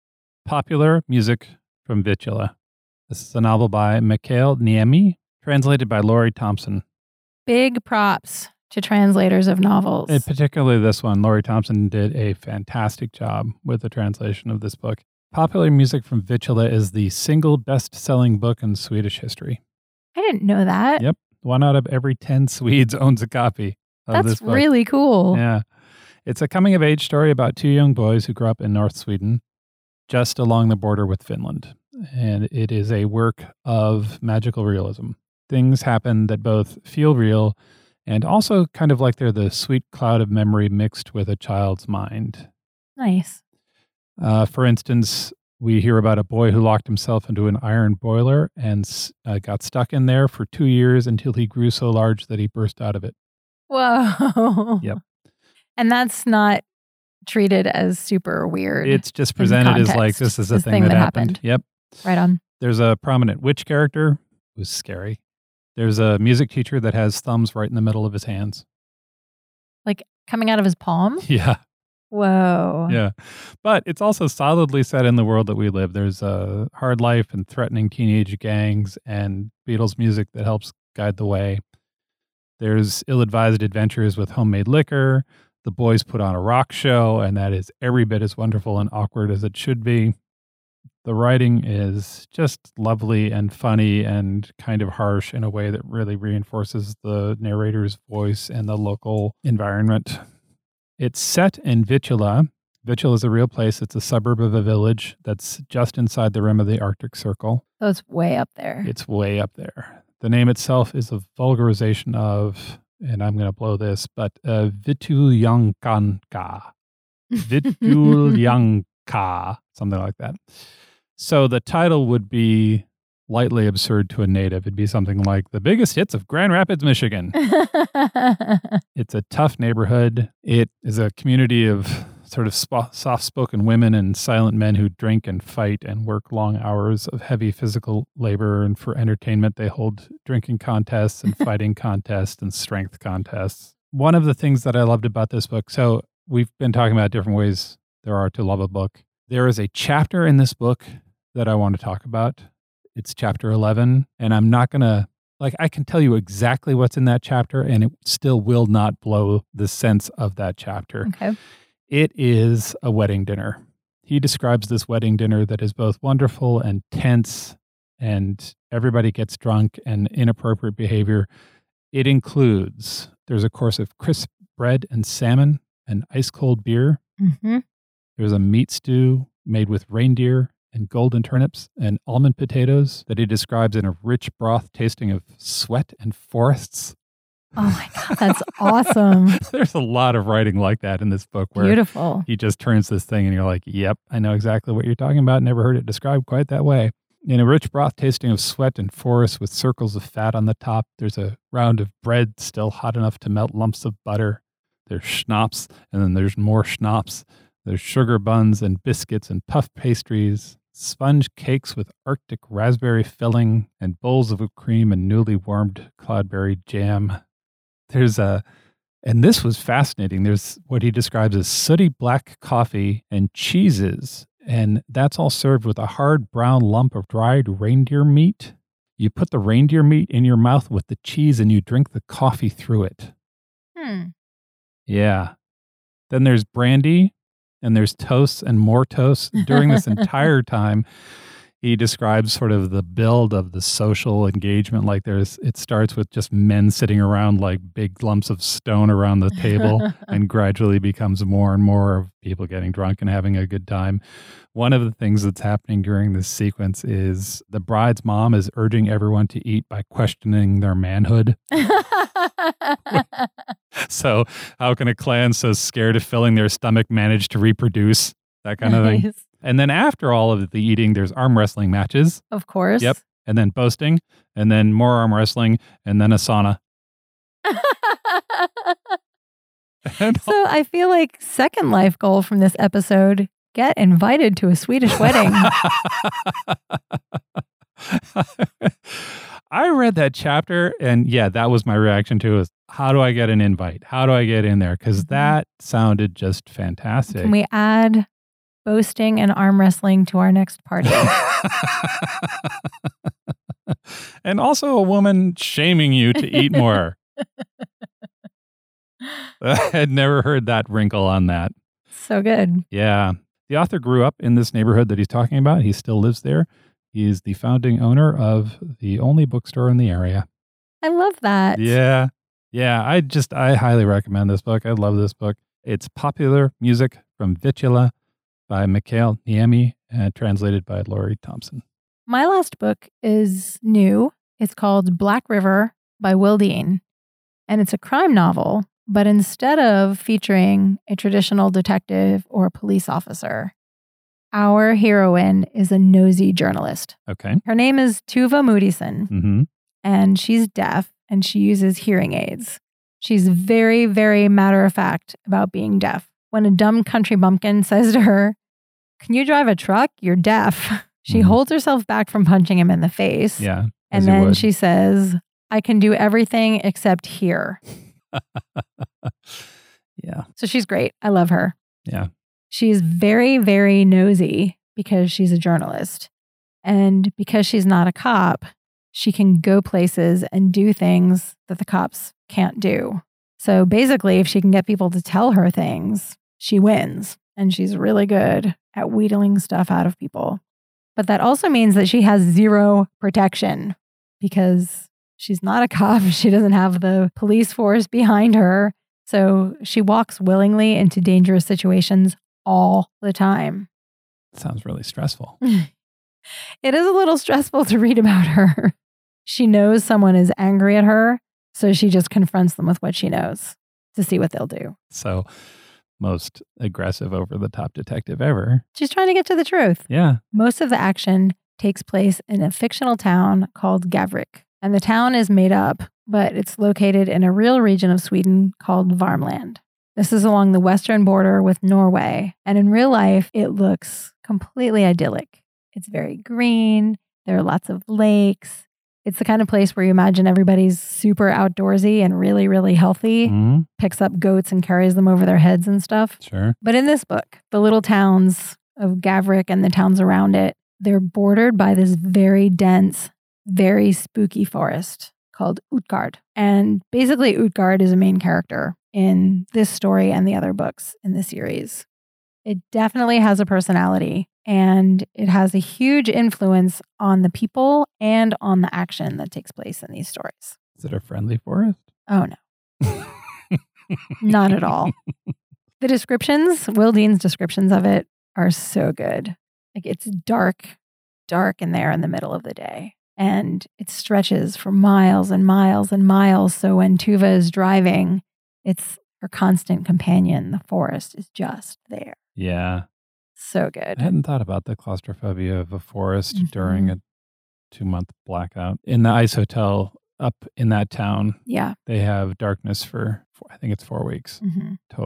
Popular Music from Vittula. This is a novel by Mikael Niemi, translated by Laurie Thompson. Big props to translators of novels. And particularly this one. Laurie Thompson did a fantastic job with the translation of this book. Popular Music from Vittula is the single best-selling book in Swedish history. I didn't know that. Yep. 1 out of every 10 Swedes owns a copy of this book. That's really cool. Yeah. It's a coming-of-age story about 2 young boys who grew up in North Sweden, just along the border with Finland. And it is a work of magical realism. Things happen that both feel real and also kind of like they're the sweet cloud of memory mixed with a child's mind. Nice. For instance, we hear about a boy who locked himself into an iron boiler and got stuck in there for 2 years until he grew so large that he burst out of it. Whoa. Yep. And that's not treated as super weird. It's just presented as like, context. this is a This thing that happened. Yep. Right on. There's a prominent witch character who's scary. There's a music teacher that has thumbs right in the middle of his hands. Like coming out of his palm? Yeah. Whoa. Yeah. But it's also solidly set in the world that we live. There's a hard life and threatening teenage gangs and Beatles music that helps guide the way. There's ill-advised adventures with homemade liquor. The boys put on a rock show, and that is every bit as wonderful and awkward as it should be. The writing is just lovely and funny and kind of harsh in a way that really reinforces the narrator's voice and the local environment. It's set in Vittula. Vittula is a real place. It's a suburb of a village that's just inside the rim of the Arctic Circle. So it's way up there. It's way up there. The name itself is a vulgarization of, and I'm going to blow this, but Vituljankanka. Vituljanka, something like that. So the title would be lightly absurd to a native. It'd be something like The Biggest Hits of Grand Rapids, Michigan. It's a tough neighborhood. It is a community of sort of soft-spoken women and silent men who drink and fight and work long hours of heavy physical labor. And for entertainment, they hold drinking contests and fighting contests and strength contests. One of the things that I loved about this book, so we've been talking about different ways there are to love a book. There is a chapter in this book that I want to talk about. It's chapter 11, and I'm not going to, I can tell you exactly what's in that chapter, and it still will not blow the sense of that chapter. Okay. It is a wedding dinner. He describes this wedding dinner that is both wonderful and tense, and everybody gets drunk and inappropriate behavior. It includes, there's a course of crisp bread and salmon and ice-cold beer. Mm-hmm. There's a meat stew made with reindeer and golden turnips and almond potatoes that he describes in a rich broth tasting of sweat and forests. Oh my God, that's awesome. There's a lot of writing like that in this book where Beautiful. he just turns this thing and you're like, yep, I know exactly what you're talking about. Never heard it described quite that way. In a rich broth tasting of sweat and forests with circles of fat on the top, there's a round of bread still hot enough to melt lumps of butter. There's schnapps, and then there's more schnapps. There's sugar buns and biscuits and puff pastries, sponge cakes with Arctic raspberry filling, and bowls of whipped cream and newly warmed cloudberry jam. And this was fascinating. There's what he describes as sooty black coffee and cheeses, and that's all served with a hard brown lump of dried reindeer meat. You put the reindeer meat in your mouth with the cheese and you drink the coffee through it. Yeah. Then there's brandy and there's toasts and more toasts. During this entire time, he describes sort of the build of the social engagement. Like it starts with just men sitting around like big lumps of stone around the table and gradually becomes more and more of people getting drunk and having a good time. One of the things that's happening during this sequence is the bride's mom is urging everyone to eat by questioning their manhood. So how can a clan so scared of filling their stomach manage to reproduce? That kind of thing. And then after all of the eating, there's arm wrestling matches. Of course. Yep. And then boasting, and then more arm wrestling, and then a sauna. So I feel like second life goal from this episode, get invited to a Swedish wedding. I read that chapter, and yeah, that was my reaction to it. Was, how do I get an invite? How do I get in there? Because that sounded just fantastic. Can we add boasting and arm wrestling to our next party? And also a woman shaming you to eat more. I had never heard that wrinkle on that. So good. Yeah. The author grew up in this neighborhood that he's talking about. He still lives there. He is the founding owner of the only bookstore in the area. I love that. Yeah. Yeah. I highly recommend this book. I love this book. It's Popular Music from Vittula by Mikhail Niemi and translated by Laurie Thompson. My last book is new. It's called Black River by Will Dean. And it's a crime novel, but instead of featuring a traditional detective or police officer, our heroine is a nosy journalist. Okay. Her name is Tuva Moodysson, Mm-hmm. and she's deaf and she uses hearing aids. She's very, very matter of fact about being deaf. When a dumb country bumpkin says to her, "Can you drive a truck? You're deaf." She holds herself back from punching him in the face. Yeah. And then she says, "I can do everything except hear." Yeah. So she's great. I love her. Yeah. She's very, very nosy because she's a journalist. And because she's not a cop, she can go places and do things that the cops can't do. So basically, if she can get people to tell her things, she wins. And she's really good at wheedling stuff out of people. But that also means that she has zero protection because she's not a cop. She doesn't have the police force behind her. So she walks willingly into dangerous situations all the time. Sounds really stressful. It is a little stressful to read about her. She knows someone is angry at her, so she just confronts them with what she knows to see what they'll do. So, most aggressive, over-the-top detective ever. She's trying to get to the truth. Yeah. Most of the action takes place in a fictional town called Gavrik. And the town is made up, but it's located in a real region of Sweden called Värmland. This is along the western border with Norway. And in real life, it looks completely idyllic. It's very green. There are lots of lakes. It's the kind of place where you imagine everybody's super outdoorsy and really, really healthy, picks up goats and carries them over their heads and stuff. Sure. But in this book, the little towns of Gavrik and the towns around it, they're bordered by this very dense, very spooky forest called Utgard. And basically, Utgard is a main character in this story and the other books in the series. It definitely has a personality, and it has a huge influence on the people and on the action that takes place in these stories. Is it a friendly forest? Oh, no. Not at all. The descriptions, Will Dean's descriptions of it are so good. Like, it's dark in there in the middle of the day. And it stretches for miles and miles and miles. So when Tuva is driving, it's her constant companion. The forest is just there. Yeah. So good. I hadn't thought about the claustrophobia of a forest during a 2-month blackout. In the ice hotel up in that town, Yeah. they have darkness for, I think it's 4 weeks. Mm-hmm. Totally.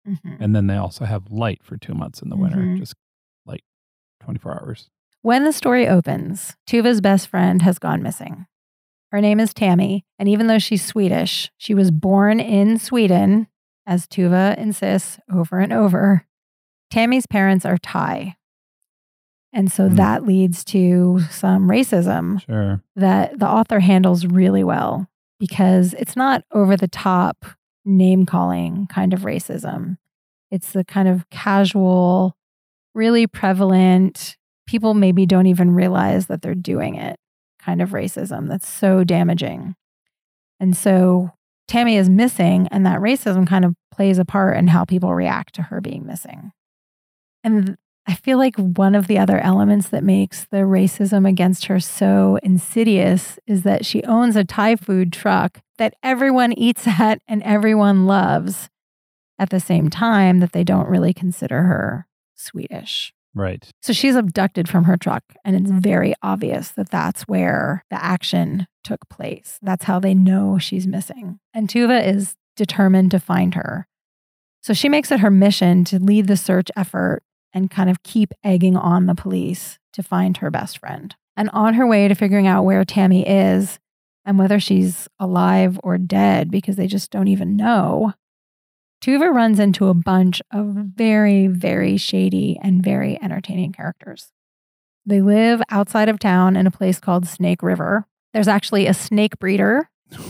Mhm. And then they also have light for 2 months in the winter, Mhm. just like 24 hours. When the story opens, Tuva's best friend has gone missing. Her name is Tammy, and even though she's Swedish, she was born in Sweden, as Tuva insists over and over. Tammy's parents are Thai. And so that leads to some racism Sure. that the author handles really well because it's not over the top name calling kind of racism. It's the kind of casual, really prevalent, people maybe don't even realize that they're doing it kind of racism that's so damaging. And so Tammy is missing, and that racism kind of plays a part in how people react to her being missing. And I feel like one of the other elements that makes the racism against her so insidious is that she owns a Thai food truck that everyone eats at and everyone loves at the same time that they don't really consider her Swedish. Right. So she's abducted from her truck, and it's very obvious that that's where the action took place. That's how they know she's missing. And Tuva is determined to find her. So she makes it her mission to lead the search effort and kind of keep egging on the police to find her best friend. And on her way to figuring out where Tammy is and whether she's alive or dead, because they just don't even know, Tuva runs into a bunch of very, very shady and very entertaining characters. They live outside of town in a place called Snake River. There's actually a snake breeder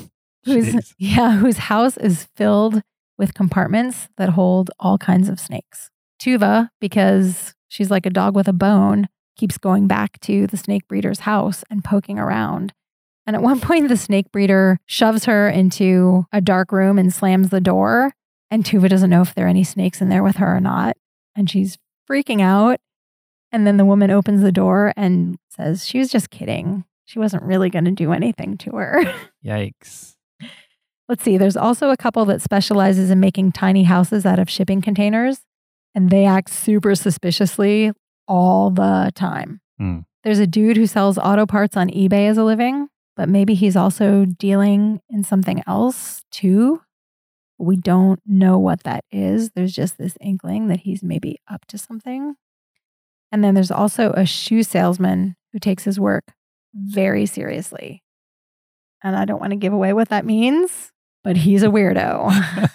whose house is filled with compartments that hold all kinds of snakes. Tuva, because she's like a dog with a bone, keeps going back to the snake breeder's house and poking around. And at one point, the snake breeder shoves her into a dark room and slams the door. And Tuva doesn't know if there are any snakes in there with her or not. And she's freaking out. And then the woman opens the door and says she was just kidding. She wasn't really going to do anything to her. Yikes. Let's see. There's also a couple that specializes in making tiny houses out of shipping containers. And they act super suspiciously all the time. There's a dude who sells auto parts on eBay as a living, but maybe he's also dealing in something else too. We don't know what that is. There's just this inkling that he's maybe up to something. And then there's also a shoe salesman who takes his work very seriously. And I don't want to give away what that means, but he's a weirdo.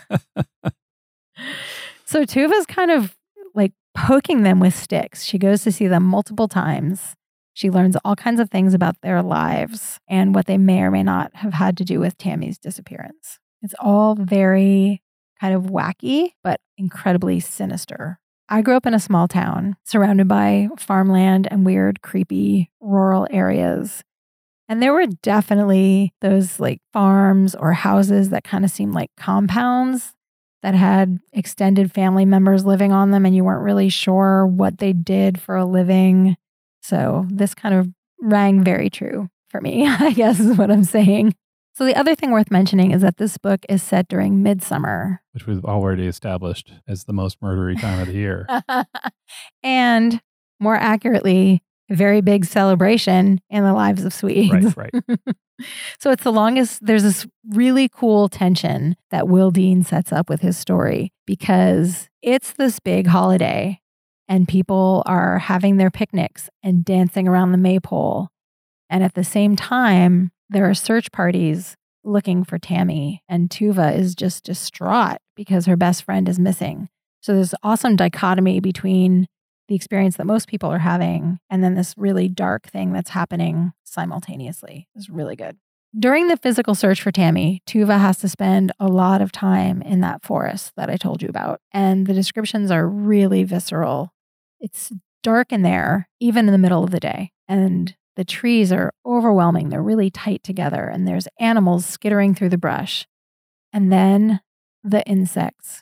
So Tuva's kind of like poking them with sticks. She goes to see them multiple times. She learns all kinds of things about their lives and what they may or may not have had to do with Tammy's disappearance. It's all very kind of wacky, but incredibly sinister. I grew up in a small town surrounded by farmland and weird, creepy rural areas. And there were definitely those like farms or houses that kind of seemed like compounds that had extended family members living on them, and you weren't really sure what they did for a living. So this kind of rang very true for me, I guess is what I'm saying. So the other thing worth mentioning is that this book is set during midsummer. Which we've already established as the most murdery time of the year. And more accurately, a very big celebration in the lives of Swedes. Right. So it's the longest, there's this really cool tension that Will Dean sets up with his story because it's this big holiday and people are having their picnics and dancing around the maypole. And at the same time, there are search parties looking for Tammy, and Tuva is just distraught because her best friend is missing. So there's awesome dichotomy between the experience that most people are having and then this really dark thing that's happening simultaneously. It's really good. During the physical search for Tammy, Tuva has to spend a lot of time in that forest that I told you about, and the descriptions are really visceral. It's dark in there, even in the middle of the day, and the trees are overwhelming. They're really tight together, and there's animals skittering through the brush. And then the insects.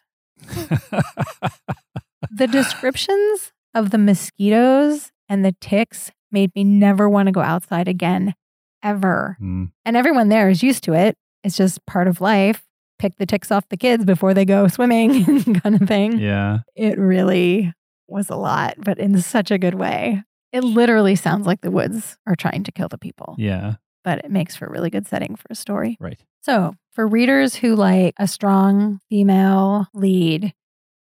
The descriptions of the mosquitoes and the ticks made me never want to go outside again, ever. And everyone there is used to it. It's just part of life. Pick the ticks off the kids before they go swimming kind of thing. Yeah. It really was a lot, but in such a good way. It literally sounds like the woods are trying to kill the people. Yeah. But it makes for a really good setting for a story. Right. So for readers who like a strong female lead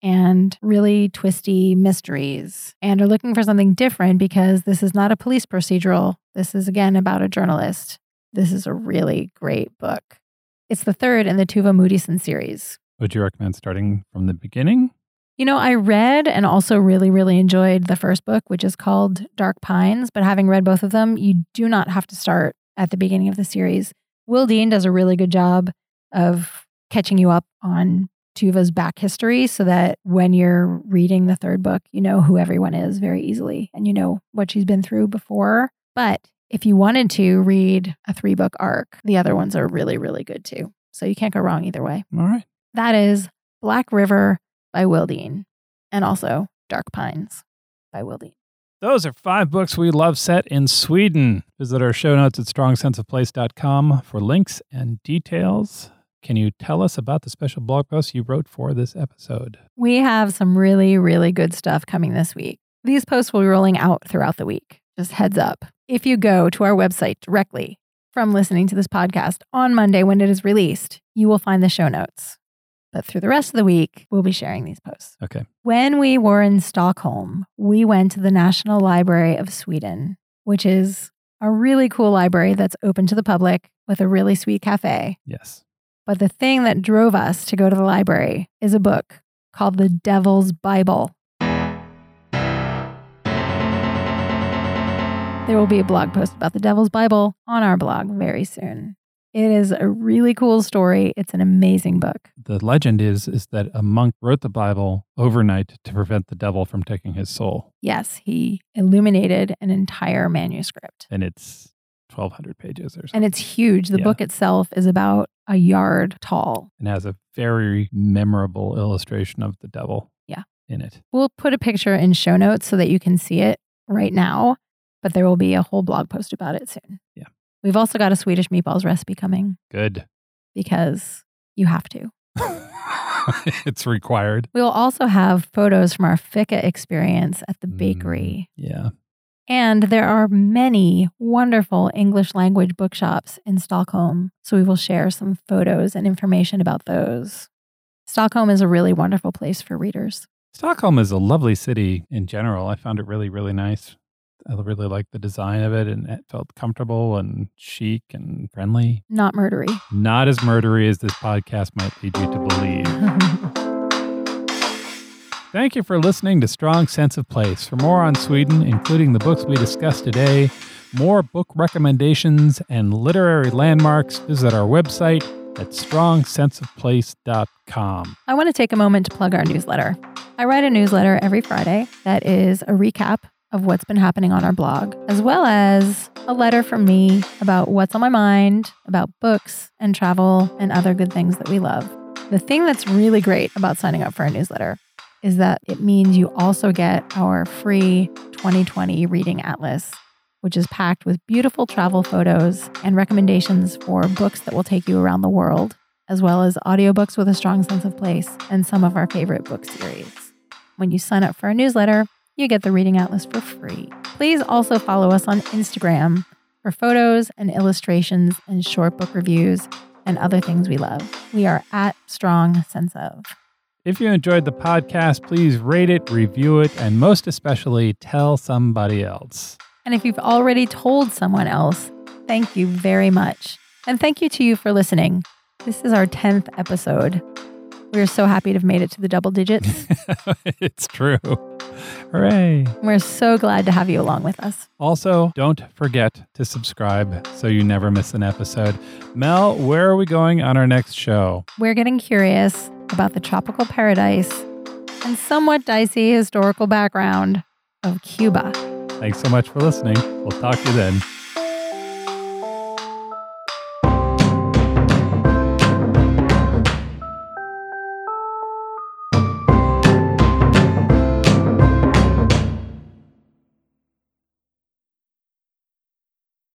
and really twisty mysteries and are looking for something different because this is not a police procedural. This is, again, about a journalist. This is a really great book. It's the third in the Tuva Moodyson series. Would you recommend starting from the beginning? You know, I read and also really, really enjoyed the first book, which is called Dark Pines. But having read both of them, you do not have to start at the beginning of the series. Will Dean does a really good job of catching you up on Tuva's back history so that when you're reading the third book, you know who everyone is very easily and you know what she's been through before. But if you wanted to read a 3-book arc, the other ones are really, really good too. So you can't go wrong either way. All right. That is Black River by Will Dean and also Dark Pines by Will Dean. Those are 5 books we love set in Sweden. Visit our show notes at strongsenseofplace.com for links and details. Can you tell us about the special blog post you wrote for this episode? We have some really, really good stuff coming this week. These posts will be rolling out throughout the week. Just heads up. If you go to our website directly from listening to this podcast on Monday when it is released, you will find the show notes. But through the rest of the week, we'll be sharing these posts. Okay. When we were in Stockholm, we went to the National Library of Sweden, which is a really cool library that's open to the public with a really sweet cafe. Yes. But the thing that drove us to go to the library is a book called The Devil's Bible. There will be a blog post about The Devil's Bible on our blog very soon. It is a really cool story. It's an amazing book. The legend is that a monk wrote the Bible overnight to prevent the devil from taking his soul. Yes, he illuminated an entire manuscript. And it's 1,200 pages or something. And it's huge. The book itself is about a yard tall. And has a very memorable illustration of the devil in it. We'll put a picture in show notes so that you can see it right now, but there will be a whole blog post about it soon. Yeah. We've also got a Swedish meatballs recipe coming. Good. Because you have to. It's required. We'll also have photos from our fika experience at the bakery. Yeah. And there are many wonderful English language bookshops in Stockholm. So we will share some photos and information about those. Stockholm is a really wonderful place for readers. Stockholm is a lovely city in general. I found it really, really nice. I really liked the design of it, and it felt comfortable and chic and friendly. Not murdery. Not as murdery as this podcast might lead you to believe. Thank you for listening to Strong Sense of Place. For more on Sweden, including the books we discussed today, more book recommendations, and literary landmarks, visit our website at strongsenseofplace.com. I want to take a moment to plug our newsletter. I write a newsletter every Friday that is a recap of what's been happening on our blog, as well as a letter from me about what's on my mind, about books and travel and other good things that we love. The thing that's really great about signing up for our newsletter is that it means you also get our free 2020 reading atlas, which is packed with beautiful travel photos and recommendations for books that will take you around the world, as well as audiobooks with a strong sense of place and some of our favorite book series. When you sign up for our newsletter, you get the reading atlas for free. Please also follow us on Instagram for photos and illustrations and short book reviews and other things we love. We are at Strong Sense of. If you enjoyed the podcast, please rate it, review it, and most especially tell somebody else. And if you've already told someone else, thank you very much. And thank you to you for listening. This is our 10th episode. We're so happy to have made it to the double digits. It's true. Hooray. We're so glad to have you along with us. Also, don't forget to subscribe so you never miss an episode. Mel, where are we going on our next show? We're getting curious about the tropical paradise and somewhat dicey historical background of Cuba. Thanks so much for listening. We'll talk to you then.